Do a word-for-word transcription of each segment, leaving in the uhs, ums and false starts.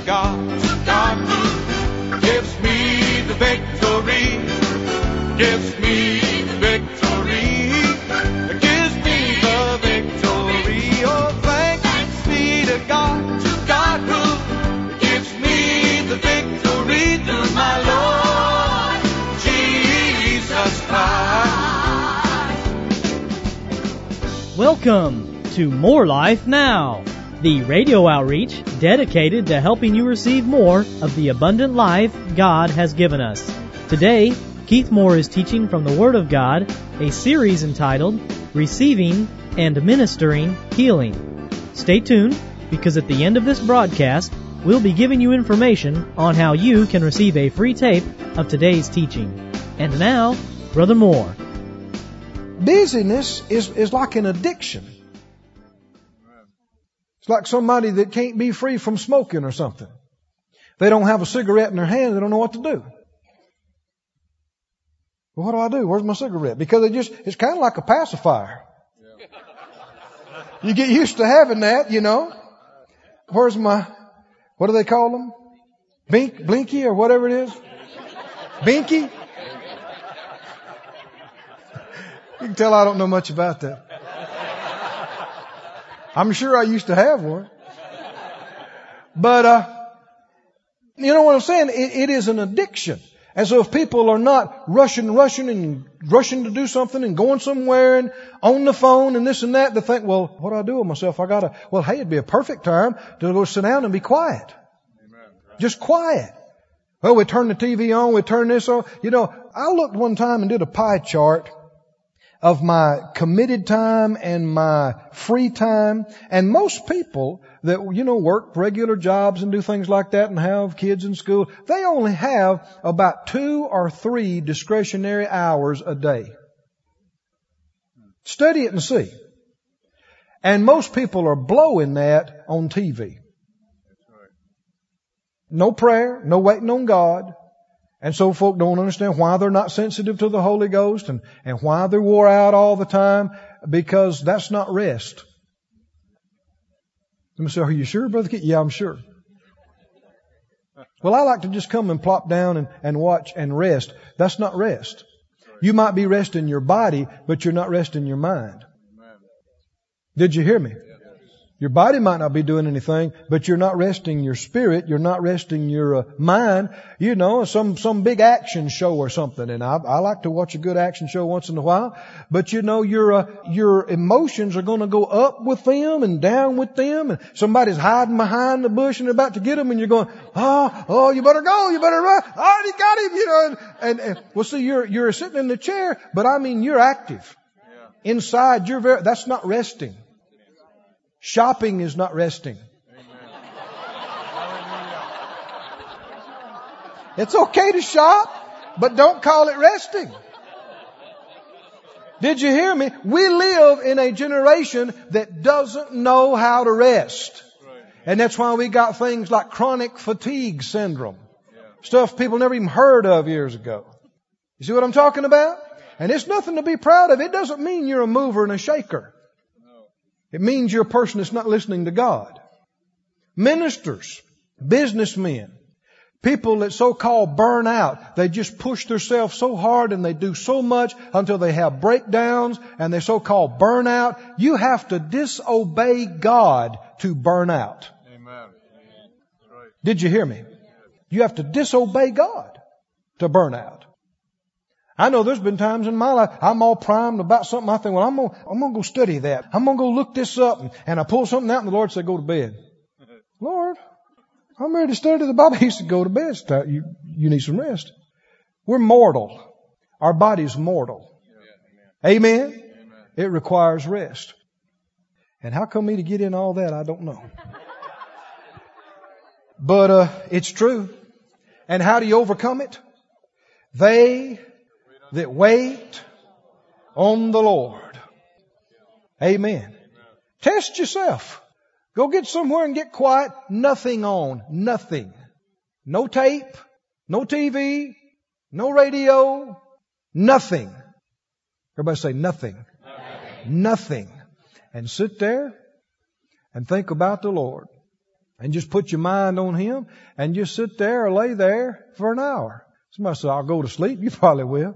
God, to God who gives me the victory, gives me the victory, gives me the victory. Oh, thanks be to God, to God who gives me the victory through my Lord Jesus Christ. Welcome to More Life Now, the radio outreach dedicated to helping you receive more of the abundant life God has given us. Today, Keith Moore is teaching from the Word of God, a series entitled Receiving and Ministering Healing. Stay tuned, because at the end of this broadcast, we'll be giving you information on how you can receive a free tape of today's teaching. And now, Brother Moore. Busyness is, is like an addiction. It's like somebody that can't be free from smoking or something. They don't have a cigarette in their hand, they don't know what to do. Well, what do I do? Where's my cigarette? Because it just, it's kind of like a pacifier. Yeah. You get used to having that, you know. Where's my, what do they call them? Bink, Blinky or whatever it is? Binky? You can tell I don't know much about that. I'm sure I used to have one. But, uh, you know what I'm saying? It, it is an addiction. And so if people are not rushing, rushing and rushing to do something and going somewhere and on the phone and this and that, they think, well, what do I do with myself? I gotta, well, hey, it'd be a perfect time to go sit down and be quiet. Amen. Just quiet. Well, we turn the T V on, we turn this on. You know, I looked one time and did a pie chart of my committed time and my free time. And most people that, you know, work regular jobs and do things like that and have kids in school, they only have about two or three discretionary hours a day. Study it and see. And most people are blowing that on T V. No prayer, no waiting on God. And so folk don't understand why they're not sensitive to the Holy Ghost and, and why they're wore out all the time, because that's not rest. Let me say, are you sure, Brother Keith? Yeah, I'm sure. Well, I like to just come and plop down and, and watch and rest. That's not rest. You might be resting your body, but you're not resting your mind. Did you hear me? Your body might not be doing anything, but you're not resting your spirit. You're not resting your uh, mind. You know, some some big action show or something. And I, I like to watch a good action show once in a while. But you know, your uh, your emotions are going to go up with them and down with them. And somebody's hiding behind the bush and about to get them, and you're going, oh, oh, you better go, you better run. I already got him, you know. And, and, and well, see, you're you're sitting in the chair, but I mean, you're active. Inside, you're very. That's not resting. Shopping is not resting. It's okay to shop, but don't call it resting. Did you hear me? We live in a generation that doesn't know how to rest. And that's why we got things like chronic fatigue syndrome. Stuff people never even heard of years ago. You see what I'm talking about? And it's nothing to be proud of. It doesn't mean you're a mover and a shaker. It means you're a person that's not listening to God. Ministers, businessmen, people that so-called burn out, they just push themselves so hard and they do so much until they have breakdowns and they so-called burn out. You have to disobey God to burn out. Amen. Did you hear me? You have to disobey God to burn out. I know there's been times in my life I'm all primed about something. I think, well, I'm gonna, I'm gonna go study that. I'm gonna go look this up. And, and I pull something out and the Lord said, go to bed. Lord, I'm ready to study the Bible. He said, go to bed. You, you need some rest. We're mortal. Our body's mortal. Amen? Amen? It requires rest. And how come me to get in all that? I don't know. But, uh, it's true. And how do you overcome it? They that wait on the Lord. Amen. Test yourself. Go get somewhere and get quiet. Nothing on. Nothing. No tape. No T V. No radio. Nothing. Everybody say nothing. Nothing. Nothing. And sit there and think about the Lord. And just put your mind on Him and just sit there or lay there for an hour. Somebody said, I'll go to sleep. You probably will.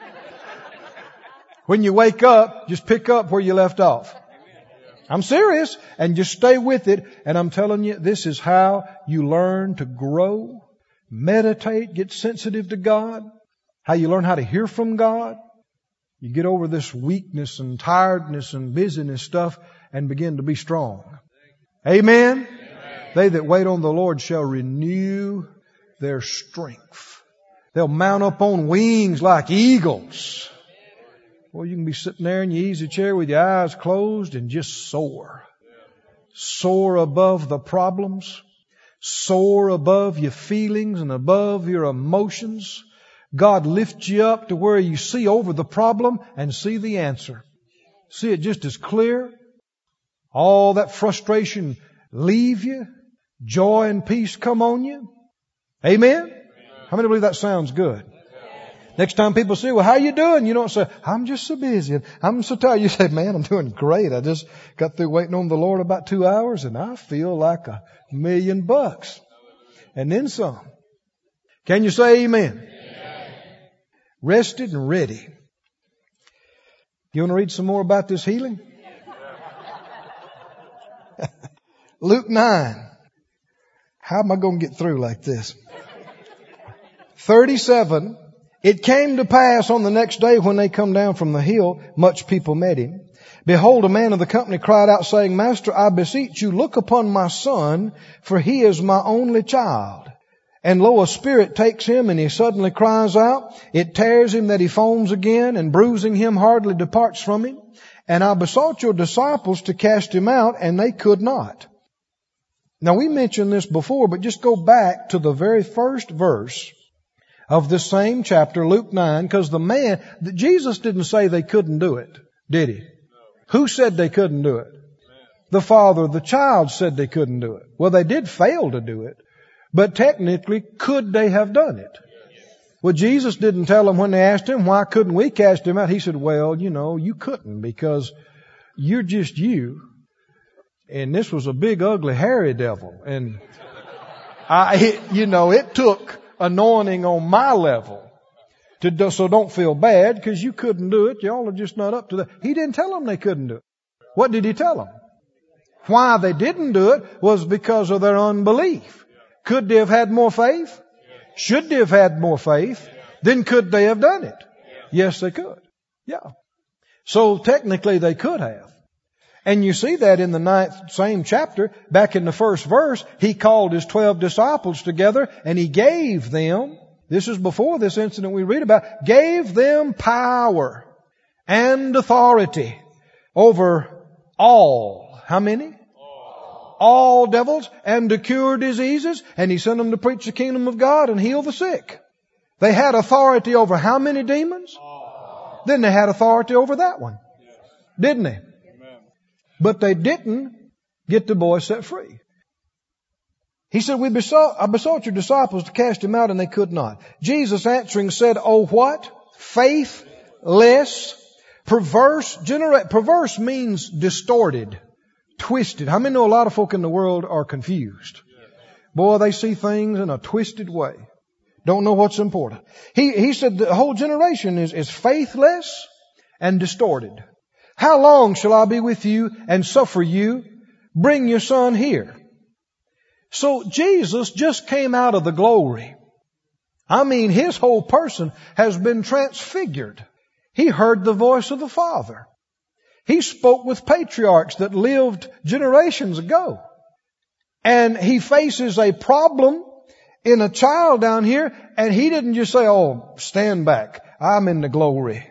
When you wake up, just pick up where you left off. I'm serious. And just stay with it. And I'm telling you, this is how you learn to grow, meditate, get sensitive to God. How you learn how to hear from God. You get over this weakness and tiredness and busyness stuff and begin to be strong. Amen? Amen. They that wait on the Lord shall renew their strength. They'll mount up on wings like eagles. Well, you can be sitting there in your easy chair with your eyes closed and just soar. Soar above the problems. Soar above your feelings and above your emotions. God lifts you up to where you see over the problem and see the answer. See it just as clear. All that frustration leave you. Joy and peace come on you. Amen? Amen. How many believe that sounds good? Next time people say, well, how you doing? You don't say, I'm just so busy. I'm so tired. You say, man, I'm doing great. I just got through waiting on the Lord about two hours and I feel like a million bucks. And then some. Can you say amen? Amen. Rested and ready. You want to read some more about this healing? Luke nine. How am I going to get through like this? thirty-seven. It came to pass on the next day when they come down from the hill, much people met him. Behold, a man of the company cried out, saying, Master, I beseech you, look upon my son, for he is my only child. And lo, a spirit takes him, and he suddenly cries out. It tears him that he foams again, and bruising him hardly departs from him. And I besought your disciples to cast him out, and they could not. Now, we mentioned this before, but just go back to the very first verse of the same chapter, Luke nine, because the man, Jesus didn't say they couldn't do it, did He? No. Who said they couldn't do it? The father, the child said they couldn't do it. Well, they did fail to do it, but technically, could they have done it? Well, Jesus didn't tell them when they asked Him, why couldn't we cast him out? He said, well, you know, you couldn't because you're just you. And this was a big, ugly, hairy devil. And I, it, you know, it took anointing on my level to do, so don't feel bad because you couldn't do it. Y'all are just not up to that. He didn't tell them they couldn't do it. What did He tell them? Why they didn't do it was because of their unbelief. Could they have had more faith? Should they have had more faith? Then could they have done it? Yes, they could. Yeah. So technically they could have. And you see that in the ninth, same chapter, back in the first verse, He called His twelve disciples together and He gave them, this is before this incident we read about, gave them power and authority over all. How many? All. All devils, and to cure diseases. And He sent them to preach the kingdom of God and heal the sick. They had authority over how many demons? All. Then they had authority over that one. Yes. Didn't they? But they didn't get the boy set free. He said, "We besought, I besought your disciples to cast him out, and they could not." Jesus answering said, "Oh, what? Faithless, perverse, generate." Perverse means distorted, twisted. How many know a lot of folk in the world are confused? Boy, they see things in a twisted way. Don't know what's important. He, he said the whole generation is, is faithless and distorted. How long shall I be with you and suffer you? Bring your son here. So Jesus just came out of the glory. I mean, His whole person has been transfigured. He heard the voice of the Father. He spoke with patriarchs that lived generations ago. And He faces a problem in a child down here, and He didn't just say, "Oh, stand back. I'm in the glory."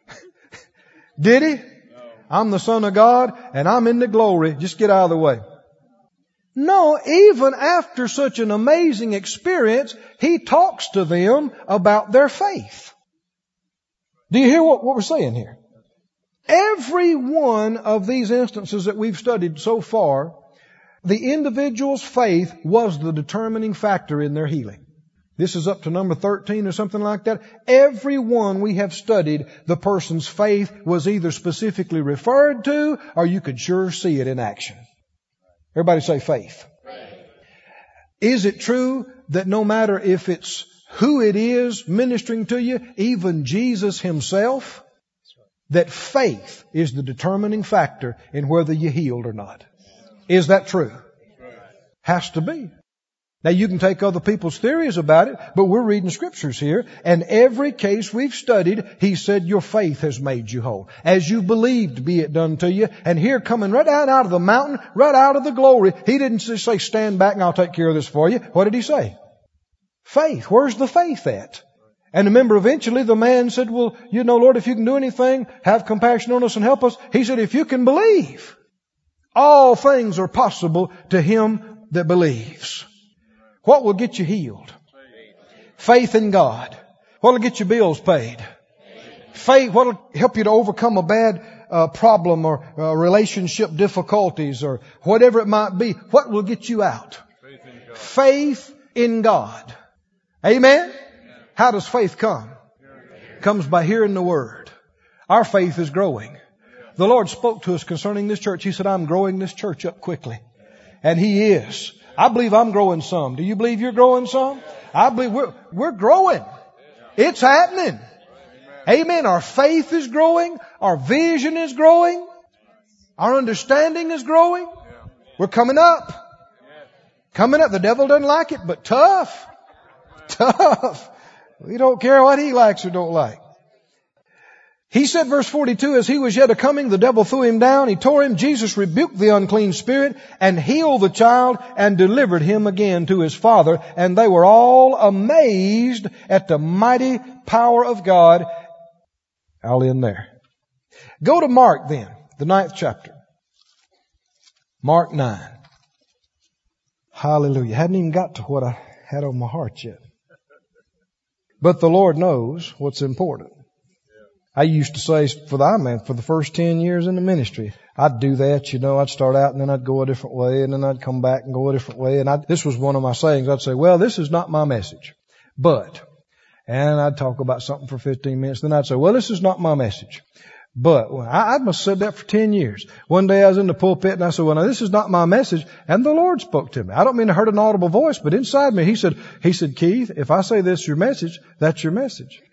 Did He? I'm the Son of God and I'm in the glory. Just get out of the way. No, even after such an amazing experience, He talks to them about their faith. Do you hear what, what we're saying here? Every one of these instances that we've studied so far, the individual's faith was the determining factor in their healing. This is up to number thirteen or something like that. Every one we have studied, the person's faith was either specifically referred to or you could sure see it in action. Everybody say faith. Faith. Is it true that no matter if it's who it is ministering to you, even Jesus Himself, that faith is the determining factor in whether you're healed or not? Is that true? Has to be. Now you can take other people's theories about it, but we're reading scriptures here, and every case we've studied, He said your faith has made you whole. As you believed, be it done to you. And here coming right out, out of the mountain, right out of the glory, He didn't just say, stand back and I'll take care of this for you. What did He say? Faith. Where's the faith at? And remember, eventually the man said, well, you know, Lord, if you can do anything, have compassion on us and help us. He said, if you can believe, all things are possible to him that believes. What will get you healed? Faith in God. What will get your bills paid? Faith. What will help you to overcome a bad uh, problem or uh, relationship difficulties or whatever it might be? What will get you out? Faith in God. Amen? How does faith come? It comes by hearing the Word. Our faith is growing. The Lord spoke to us concerning this church. He said, I'm growing this church up quickly. And He is. I believe I'm growing some. Do you believe you're growing some? I believe we're, we're growing. It's happening. Amen. Our faith is growing. Our vision is growing. Our understanding is growing. We're coming up. Coming up. The devil doesn't like it, but tough. Tough. We don't care what he likes or don't like. He said, verse forty-two, as he was yet a coming, the devil threw him down. He tore him. Jesus rebuked the unclean spirit and healed the child and delivered him again to his father. And they were all amazed at the mighty power of God. I'll end there. Go to Mark then, the ninth chapter. Mark nine. Hallelujah. Hadn't even got to what I had on my heart yet. But the Lord knows what's important. I used to say for the man for the first ten years in the ministry, I'd do that, you know, I'd start out and then I'd go a different way and then I'd come back and go a different way. And I, this was one of my sayings. I'd say, well, this is not my message, but, and I'd talk about something for fifteen minutes. Then I'd say, well, this is not my message, but well, I, I must have said that for ten years. One day I was in the pulpit and I said, well, now this is not my message. And the Lord spoke to me. I don't mean I heard an audible voice, but inside me, He said, He said, Keith, if I say this is your message, that's your message.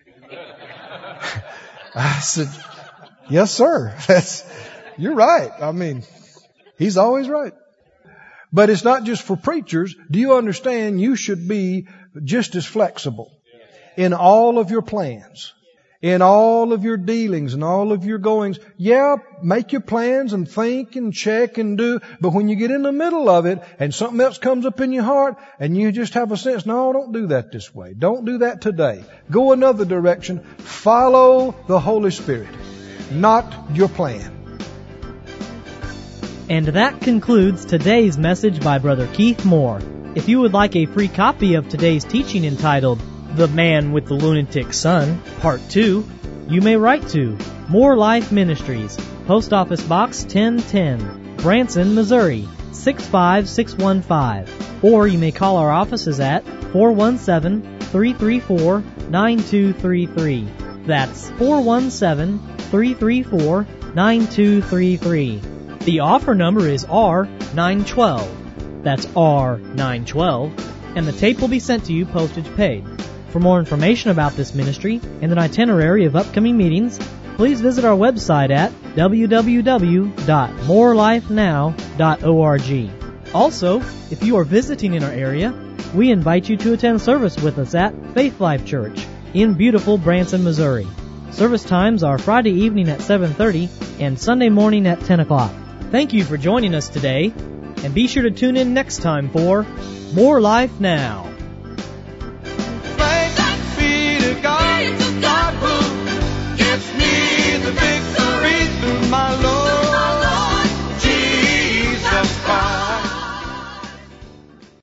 I said, yes, sir. That's, you're right. I mean, He's always right. But it's not just for preachers. Do you understand you should be just as flexible in all of your plans, in all of your dealings and all of your goings? Yeah, make your plans and think and check and do. But when you get in the middle of it and something else comes up in your heart and you just have a sense, no, don't do that this way. Don't do that today. Go another direction. Follow the Holy Spirit, not your plan. And that concludes today's message by Brother Keith Moore. If you would like a free copy of today's teaching entitled The Man with the Lunatic Son, Part two, you may write to More Life Ministries, Post Office Box ten ten, Branson, Missouri, six five six one five. Or you may call our offices at four one seven, three three four, nine two three three. That's four one seven, three three four, nine two three three. The offer number is R nine twelve. That's R nine twelve. And the tape will be sent to you postage paid. For more information about this ministry and an itinerary of upcoming meetings, please visit our website at w w w dot more life now dot org. Also, if you are visiting in our area, we invite you to attend service with us at Faith Life Church in beautiful Branson, Missouri. Service times are Friday evening at seven thirty and Sunday morning at ten o'clock. Thank you for joining us today, and be sure to tune in next time for More Life Now.